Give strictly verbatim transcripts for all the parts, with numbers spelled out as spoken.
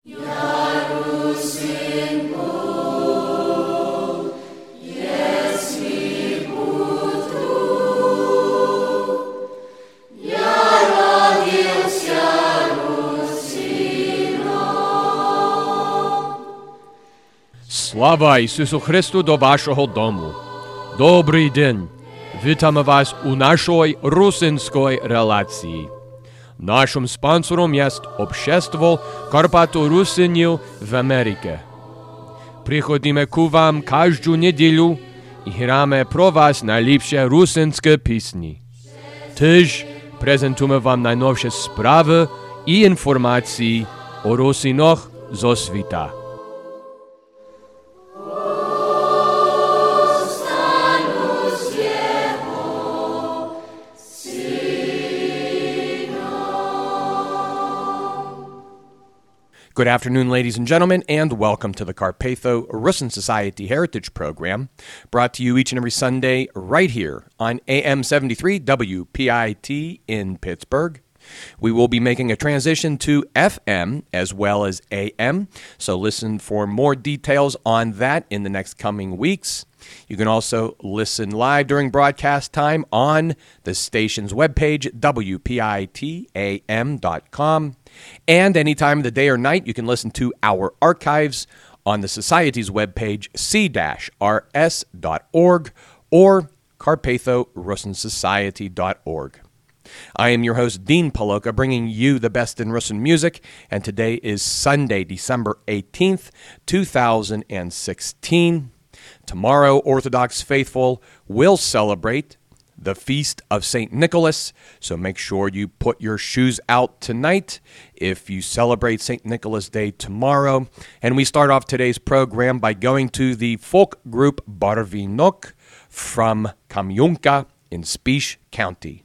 Слава Ісусу Христу до вашого дому. Добрий день. Вітаємо вас у нашій русинській релації. Нашим спонсором є Общество Карпато-Русинів в Америці. Приходимо к вам кожну неділю і граємо про вас найліпші русинські пісні. Теж презентуємо вам найновші справи і інформації о русинах зо світа. Good afternoon, ladies and gentlemen, and welcome to the Carpatho Russin Society Heritage Program, brought to you each and every Sunday right here on A M seventy-three W P I T in Pittsburgh. We will be making a transition to F M as well as A M, so listen for more details on that in the next coming weeks. You can also listen live during broadcast time on the station's webpage, W P I T A M dot com. And any time of the day or night, you can listen to our archives on the Society's webpage, c dash r s dot org or carpatho russin society dot org. I am your host, Dean Paloka, bringing you the best in Russin music, and today is Sunday, December eighteenth, two thousand sixteen. Tomorrow, Orthodox faithful will celebrate the Feast of Saint Nicholas, so make sure you put your shoes out tonight if you celebrate Saint Nicholas Day tomorrow. And we start off today's program by going to the folk group Barvinok from Kamyunka in Spish County.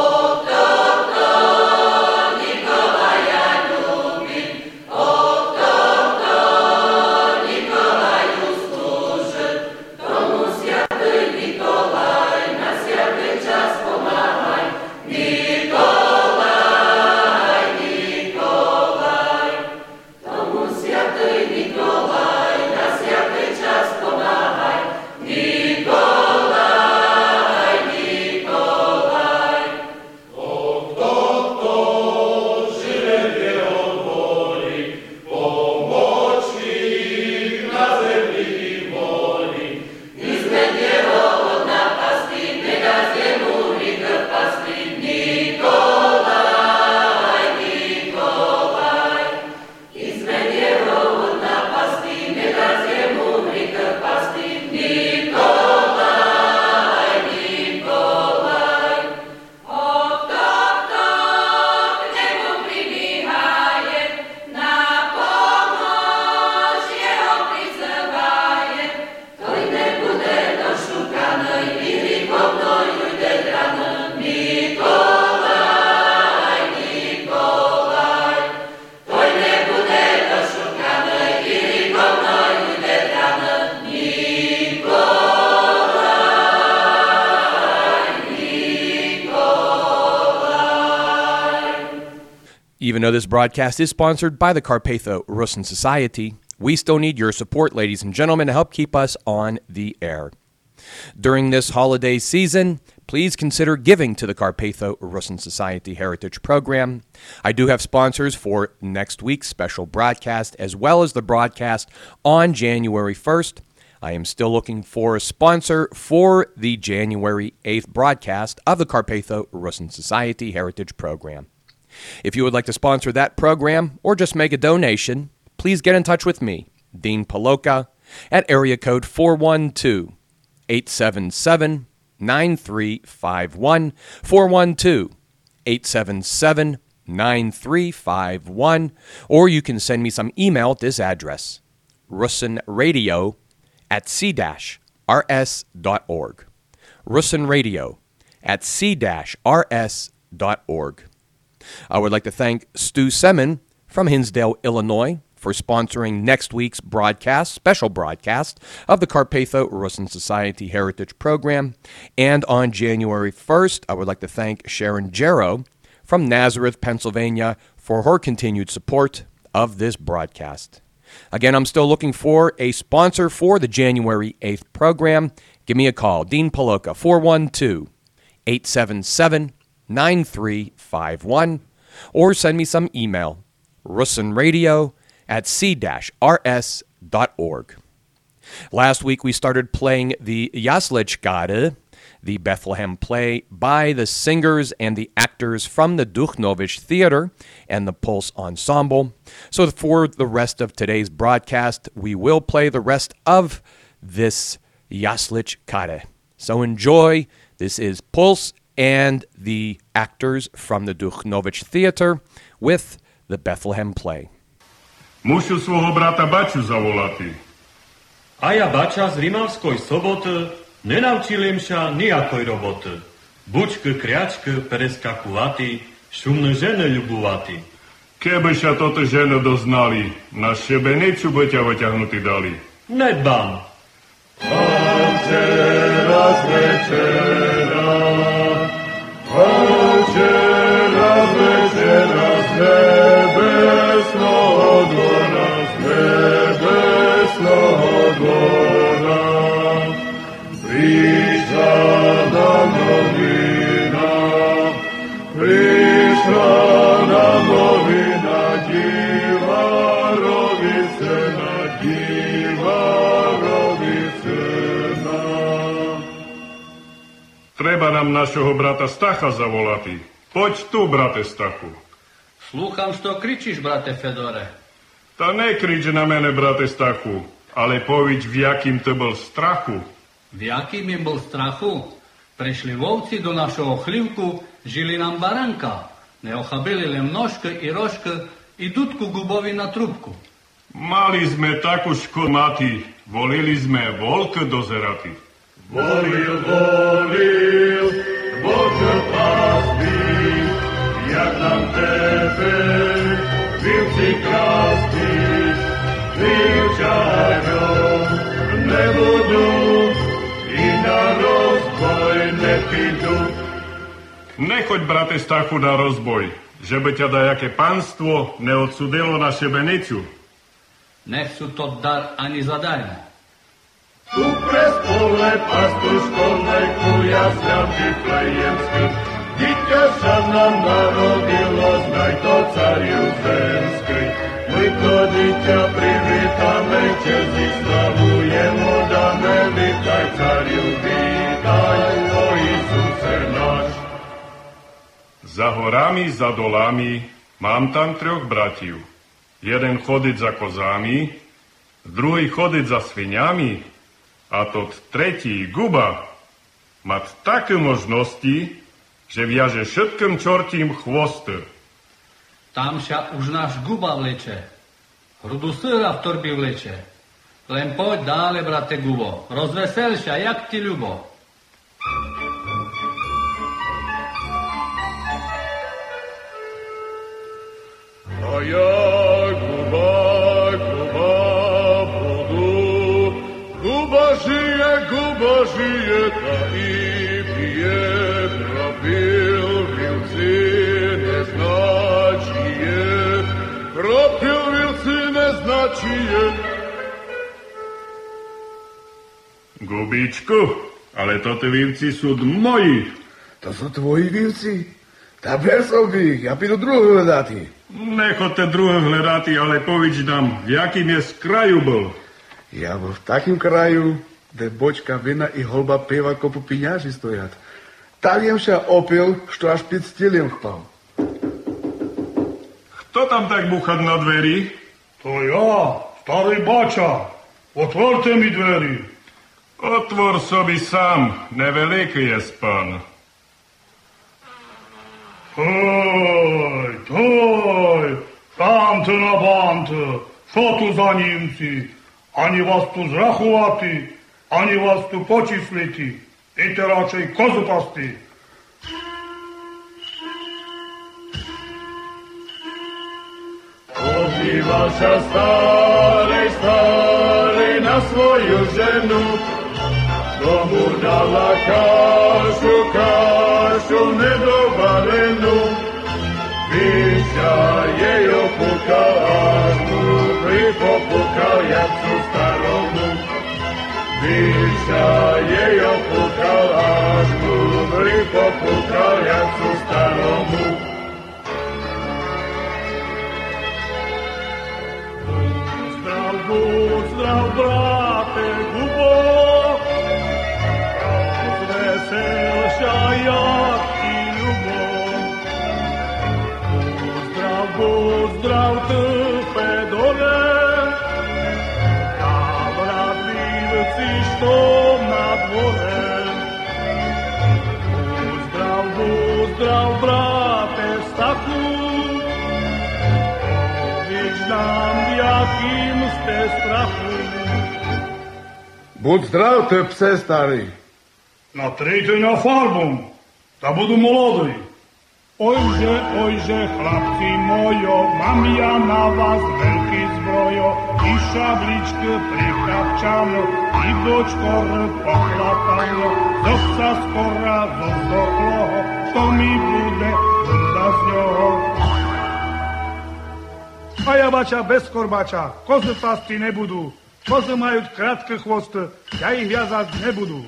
Even though this broadcast is sponsored by the Carpatho Russin Society, we still need your support, ladies and gentlemen, to help keep us on the air. During this holiday season, please consider giving to the Carpatho Russin Society Heritage Program. I do have sponsors for next week's special broadcast, as well as the broadcast on January first. I am still looking for a sponsor for the January eighth broadcast of the Carpatho Russin Society Heritage Program. If you would like to sponsor that program or just make a donation, please get in touch with me, Dean Paloka, at area code four one two, eight seven seven, nine three five one, four one two, eight seven seven, nine three five one, or you can send me some email at this address, russinradio at c dash r s dot org, russinradio at c dash r s dot org. I would like to thank Stu Semin from Hinsdale, Illinois, for sponsoring next week's broadcast, special broadcast of the Carpatho Russin Society Heritage Program. And on January first, I would like to thank Sharon Jarrow from Nazareth, Pennsylvania, for her continued support of this broadcast. Again, I'm still looking for a sponsor for the January eighth program. Give me a call, Dean Paloka, four one two, eight seven seven, nine three five one, or send me some email, russenradio at c dash r s dot org. Last week we started playing the Jaslichkade, the Bethlehem play by the singers and the actors from the Duchnowicz Theater and the Pulse Ensemble. So for the rest of today's broadcast, we will play the rest of this Jaslichkade. So enjoy. This is Pulse and the actors from the Duchnowicz Theater with the Bethlehem play. Mušu svojho brata Baču zavolati. A ja Bača z Rimavskoj soboty nenaučilím sa nijakoj roboty. Bučky, kriačky, preskakuvati, šumné ženy ľubuvati. Keby sa toto ženo doznali, na šebenicu by ťa vyťahnutý dali. Nedbám. Pace raz večera, pace raz večera, z nebesného dvora, z nebesného dvora. Prišla nám novina, prišla nám novina, diva rodí syna, diva rodí syna. Treba nám našeho brata Stacha zavolati. Poď tu, brate Stachu. Slúcham, što kričíš, brate Fedore. Ta nekrič na mene, brate Stachu, ale poviď, v jakým to bol strachu. V jakým im bol strachu? Prešli vovci do našeho chlívku, žili nám baranka. Neochabili len množke i rožke i dudku gubovi na trubku. Mali sme takú škomati, volili sme volk dozerati. Volil, volil, volk pásty, jak nám tebe, vilci krásny, vilčaťom nebudú, i na rozboj nepídu. Nechoď, brate Stachu, na rozboj, že by ťa dajaké panstvo neodsudilo na šebenicu. Nech sú to dar ani zadarmo. Tu pres pole pastuško mlejku jasľam vyplejemsky, dieťa sa nám narodilo, znaj to cariu zemský. My to dieťa privítame, čestí slavujemo, dáme, vítaj cariu, vítaj, o Isuse náš. Za horami, za dolami, mám tam troch bratiu. Jeden chodiť za kozami, druhý chodiť za sviňami, a tot tretí guba mať také možnosti, že viaže všetkým čortím chvosty. Tam sa už náš guba vleče. Hrudu syra v torbi vleče. Len poď dále, brate Gubo. Rozvesel sa, jak ti ľubo. A ja guba, guba budu, guba žije, guba žije, ta i pije, propil, vilci neznačije, propil, vilci neznačije. Gubičku, ale toto vilci sú moji. To sú tvoji vilci? Ta ber sobie, ja pidu druhého hľadáti. Nechoďte druhého hľadáti, ale povič nám, v jakým je z kraju bol. Ja bol v takým kraju, kde bočka vina i holba piva kopu piňaži stojat. Tak jem sa opil, što až pід stілем впав. Хто там так бухать на двері? To ja, starý Bača. Otvorte mi dveri. Otvor sobi sám, neveliký je spán. Hej, hej, tamte na bante, što tu za Nімці? Ani вас tu zrahувати, ani вас tu počísliti. Idte radšej kozu pasti. Pozýva sa starej, starej na svoju ženu, tomu dala kašu, kašu nedobalenú. Píša jej opúka, buď zdrav, bráte Kubo, zveselša, jak ti ľubo. Buď zdrav, buď zdrav, ty, Fedore, kamarádlivci, što na dvore. Buď zdrav, buď zdrav, bráte Stachu, nám v jakým ste strachu. Buď zdrav, te pse starý. Natrejte na farbu, ta budu molodý. Ojže, ojže, chlapci mojo, mám ja na vás veľký zbrojo, i šabličky prikapčano, i bočkor pochlapano, zo psa skora, zo zdochlého, to mi bude bunda z ňoho. A ja bača bez korbača, kozy pasty nebudú. Kozy majú krátke chvosty, ja ich viazať nebudú.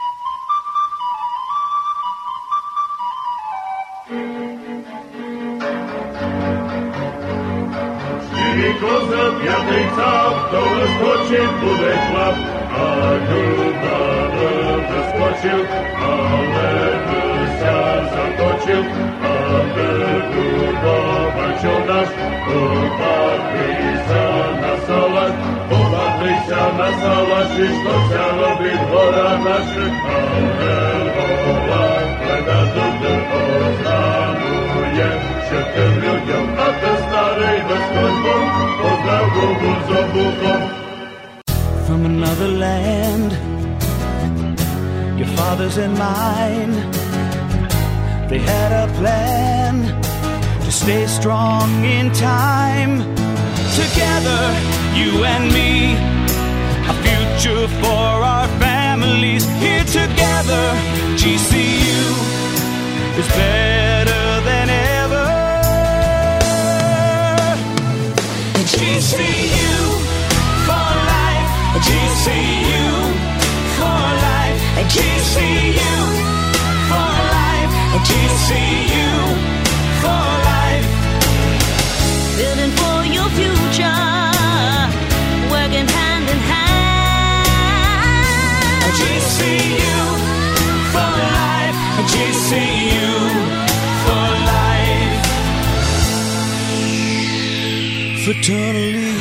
Štyri kozy, piatej cav, dole skočiť bude chlap. A Kuba veľmi skočil, ale sa zatočil. A Kuba bačo náš, upadli sa na salaš, upadli sa na salaš, što sa robí dvora našich. Ангел vola, gleda dudy oznamuje všetkým ľuďom, a ten starej bez koňbom pozdrav Kubu z obuchom. From another land, your fathers and mine, they had a plan to stay strong in time. Together, you and me, a future for our families. Here together, G C U is better than ever. G C U for life, G C U for life, G C U for life, G C U for life. Building for your future, working hand in hand. G C U for life, G C U for life. Fraternally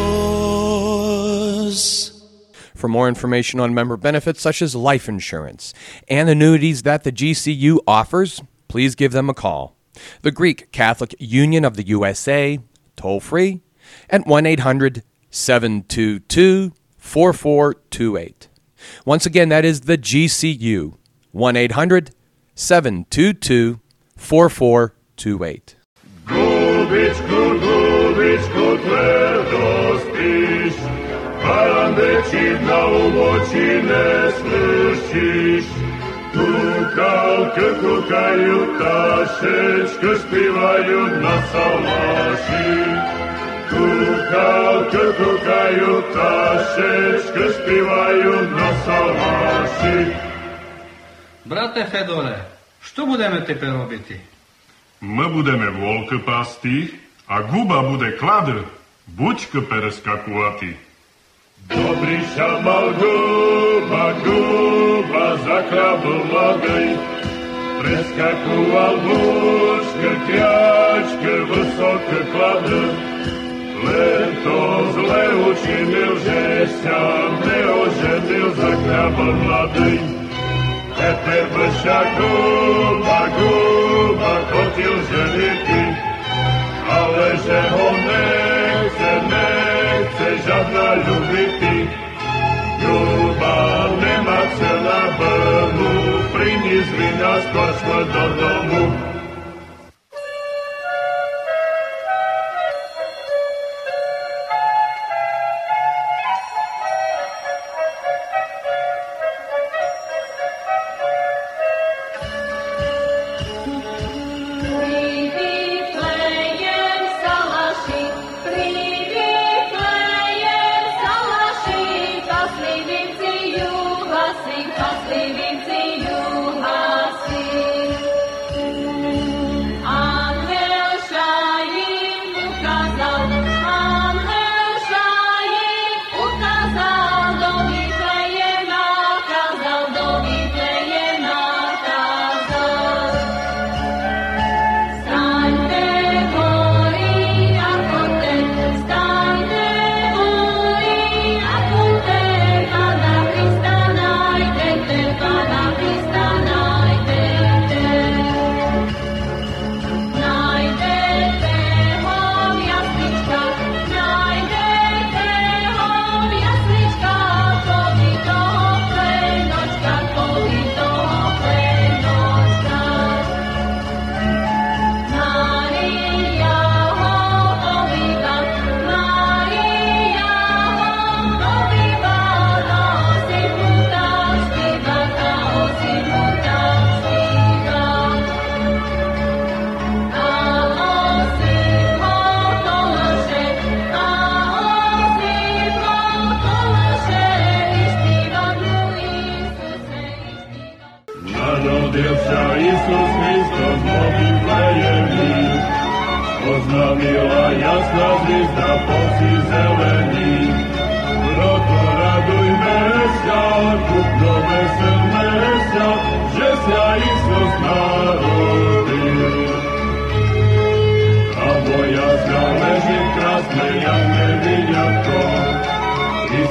yours. For more information on member benefits such as life insurance and annuities that the G C U offers, please give them a call. The Greek Catholic Union of the U S A, toll free, at one eight hundred seven two two four four two eight. Once again, that is the G C U, one eight hundred seven two two four four two eight. Gubičku, gubičku, tvrdo spíš, barandečí na ubočí neslyšíš. Kukálky kukajú, tašečky spívajú na salaši. Kukálky kukajú, tašečky spívajú na salaši. Brate Fedore, što budeme teper robiti? My budeme volky pasti, a Guba bude klad, bučky pereskakuvati. Dobrý šamal Guba, Guba, zakrabl mladej, preskakoval bučky, kriačky, vysoké klady. Len to zle učinil, že sa neoženil, zakrabl mladej. Teper blša Guba, Guba, chotil ženiti, ale že ho nechce, nechce žádná ľubiti. Guba nemá celá brnu, prinízli nás, pošle do domu.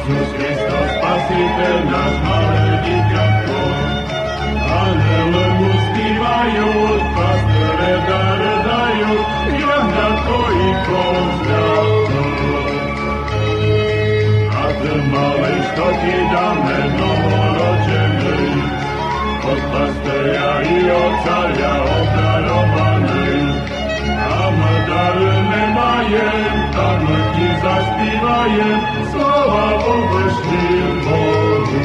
Iisus Hristos, Spasiteľ náš, malé dieťatko. Anjele mu zpívajú, pastore dar dajú, jahnatko i kozľatko. A ten malej, što ti dáme novoročenej, od pastoria i od carja obdarovanej. A my dary nemajem, tak my ti zaspívajem, slova površným Bohu.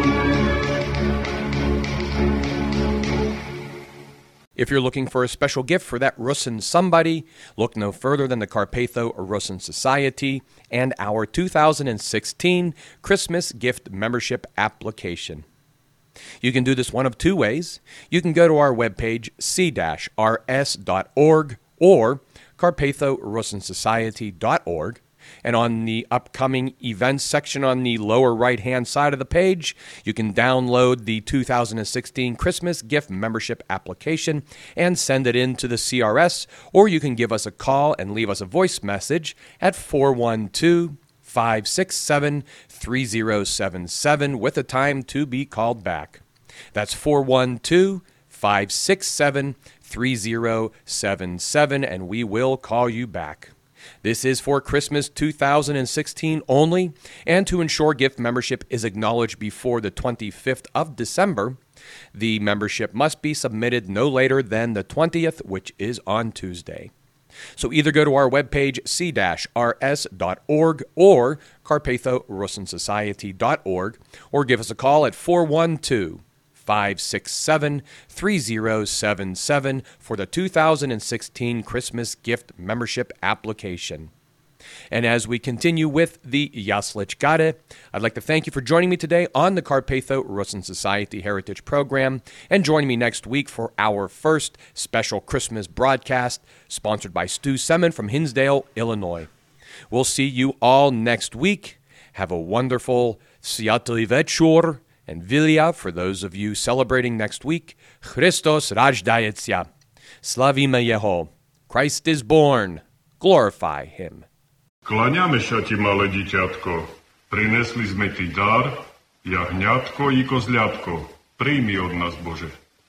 If you're looking for a special gift for that Rusyn somebody, look no further than the Carpatho Rusyn Society and our two thousand sixteen Christmas gift membership application. You can do this one of two ways. You can go to our webpage, c r s dot org or carpatho rusyn society dot org, and on the upcoming events section on the lower right-hand side of the page, you can download the two thousand sixteen Christmas gift membership application and send it in to the C R S, or you can give us a call and leave us a voice message at four one two, five six seven, three zero seven seven with a time to be called back. That's four one two, five six seven, three zero seven seven, and we will call you back. This is for Christmas two thousand sixteen only, and to ensure gift membership is acknowledged before the twenty-fifth of December, the membership must be submitted no later than the twentieth, which is on Tuesday. So either go to our webpage, c r s dot org or carpatho rusyn society dot org, or give us a call at four one two, five six seven, three zero seven seven for the two thousand sixteen Christmas gift membership application. And as we continue with the Jaslich Gade, I'd like to thank you for joining me today on the Carpatho Rusyn Society Heritage Program, and joining me next week for our first special Christmas broadcast, sponsored by Stu Semin from Hinsdale, Illinois. We'll see you all next week. Have a wonderful Sviatý večer, and Vilia for those of you celebrating next week. Christos raždajecia. Slavíme Jeho. Christ is born. Glorify Him. Kláňame sa ti, malé dieťatko. Prinesli sme ti dar, jahňatko i kozľatko. Príjmi od nás, Bože.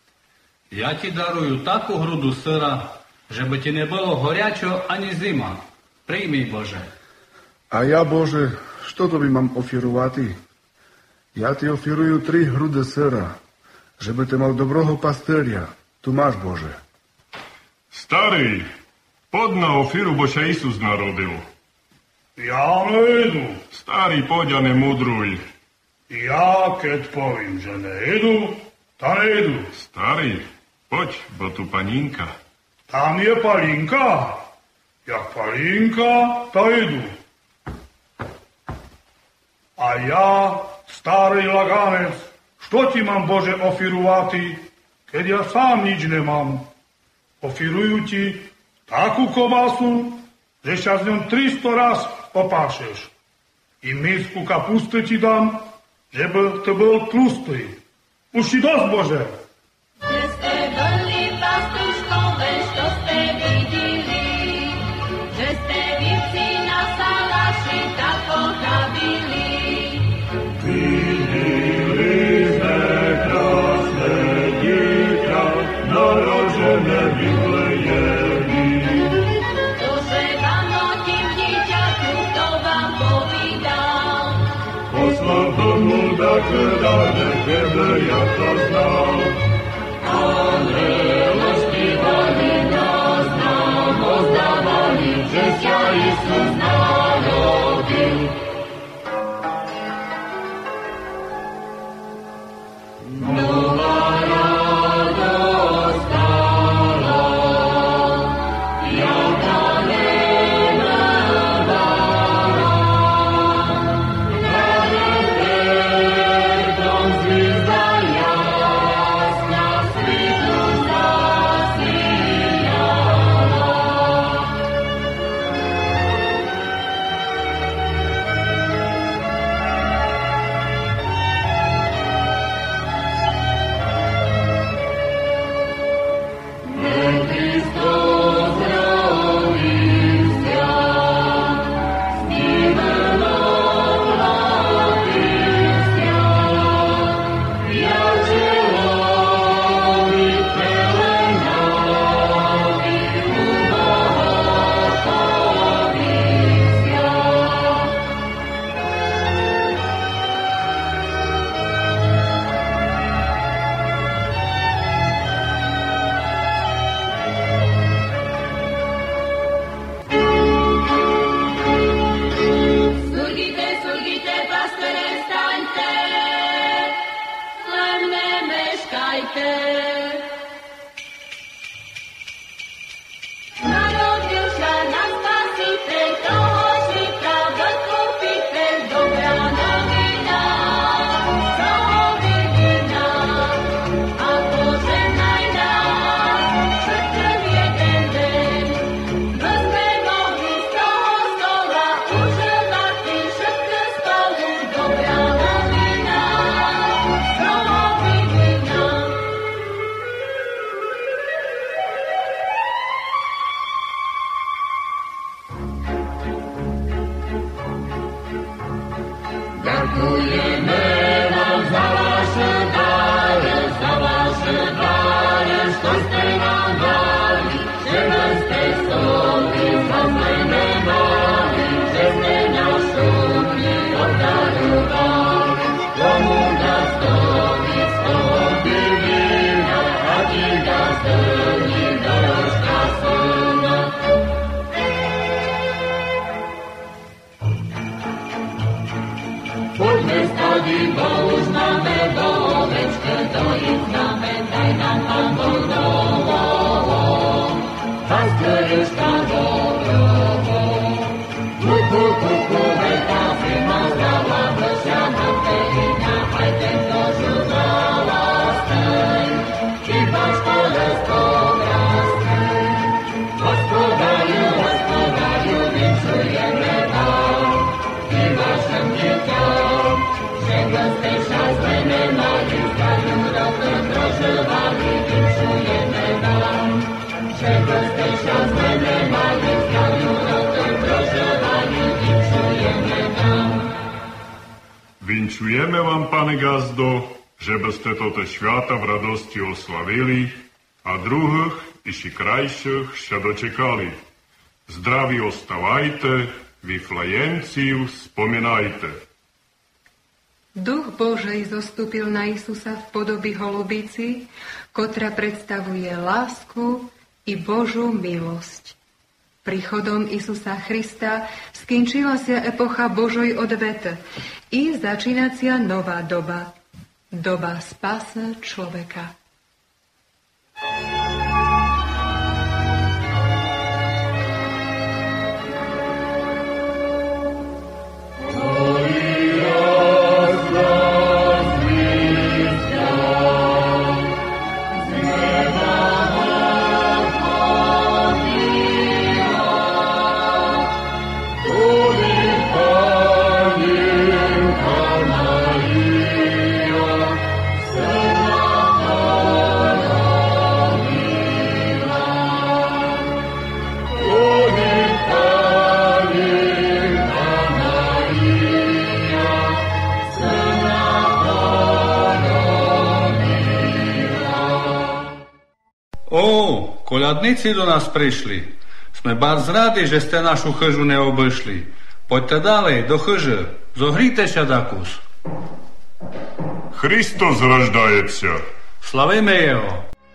Я ti daruju takú hrudu syra, żeby ti не было горячо, ani zima. Прийми, Боже. A ja, Bože, što to by mám ofirovati? Ja ti ofiruju tri hrude syra, żeby ty mal dobroho pasterja. Tu máš, Bože. Starý, pod na ofiru, bo sa Isus narodil. Ja nejdu. Starý, poď a nemudruj. Ja keď povím, že nejdu, ta nejdu. Starý, poď, bo tu paninka. Tam je palinka. Jak palinka, ta jdu. A ja, starý laganec, što ti mám, Bože, ofirovati, keď ja sám nič nemám? Ofirujú ti takú kobasu, že sa z ňom tristo raz opášeš. I misku kapusty ti dám, že by to bol tlustý. Už si dosť, Bože. Že ste boli pastuškové, što ste videli, že ste vivci na salaši tak pochabili. Videli sme krásne dieťa, narodžené Biblejemi. Duše vám o tím dieťaťu, kto vám povídal. Poslal tomu tak dáne, kebe ja to znal. Anjelo zpívali nás nám, ozdávali, že sa Isus narodil. Nová radosť stala, jaká nemelá. Nade dom zvizda jasna, svitu zala. Dziękujemy Wam za Wasze dary, za Wasze dary, żeście nam dali, żebyście sobie zaznajmowali, żeście nas szumni obdarowali. Komu gazdowi stąpi wina, a ci gazdowni dorożka syna. Poďme stadi, bo už máme do ovečke, dojiť známe, daj nám Pán Boh dovoľ. Pastierečka dobrovo, kuku, kuku, veľká firma zdravá, vršia na pevina, aj tento žuzdala stej, iba škole spovrastej. Hospodaju, hospodaju, vinčujeme vám, i vašem dieťam, že ste šťastné nemali, zdraviu rokom prožívali, vinčujeme vám. Že ste šťastné nemali, zdraviu rokom prožívali, vinčujeme vám. Vinčujeme vám, pane gazdo, že by ste toto šviata v radosti oslavili a druhých iši krajších še dočekali. Zdraví ostávajte, Viflejenciu spomínajte. Duch Božej zostúpil na Isusa v podobi holubici, ktorá predstavuje lásku i Božú milosť. Príchodom Isusa Krista skončila sa epocha Božoj odvete i začínacia nová doba, doba spásy človeka. Koľadníci do nás prišli. Sme bardzo radi, že ste našu chyžu neobešli. Poďte ďalej, do chyže. Zohrýte sa dakus. Hristos rождається. Slavíme Jeho.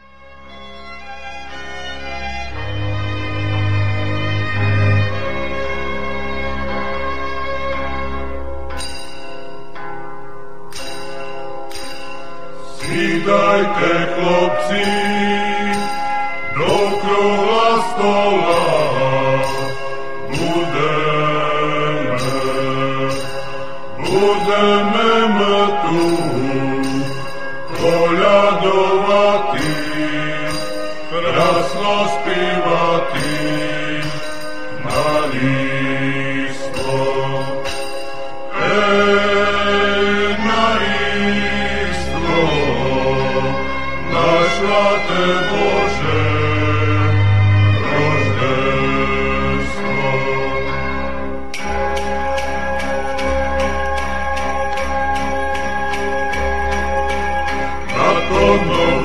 Сідайте, хлопці, до кругла стола будемо, будемо ми тут колядувати, красно співати на різдво. Ей, на різдво, наш Святе Боже, Рождество. На тому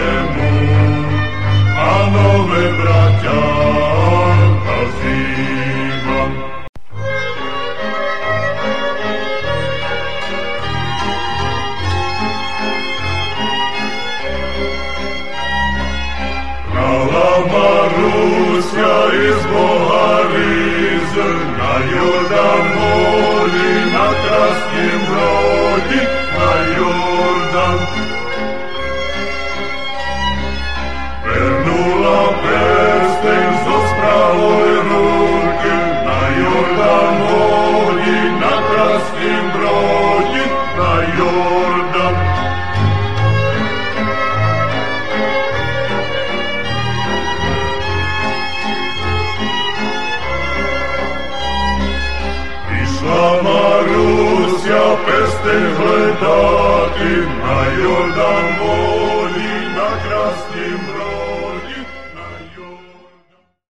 zemu a nové bratia nazývam. Marusia iz Boharize, na Jordan vodi, na krasnim brodi, na Jordan. Vernula prsten zo spravoj ruke, na Jordan vodi, na krasnim brodi, na Jordan. Marusia peste hledati, na Jordan vodi.